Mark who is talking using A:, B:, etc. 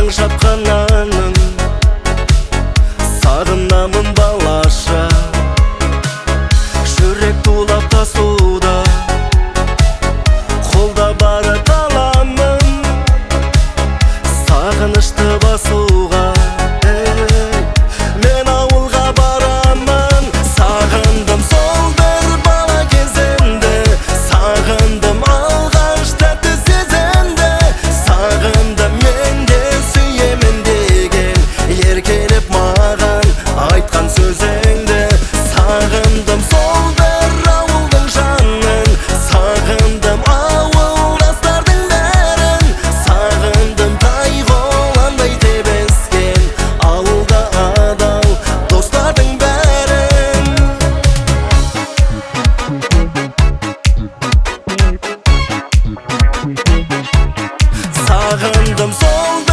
A: ауылдың шапқан әнін сағынамын балаша. Жүрек тулап тасуда, қолда бары қаламын сағынышты басуға. Мен ауылға барамын, сағындым сол бір бала кезімді, сағындым алғаш тәтті сезімді, сағындым мен де сүйемін деген еркелеп маған айтқан сөзіңді. Сағындым сол бір ауылдың жанын, сағындым ауылдастардың бәрін, сағындым тайғоландай тебескен ауылда адал достардың бәрін. Сағындым сол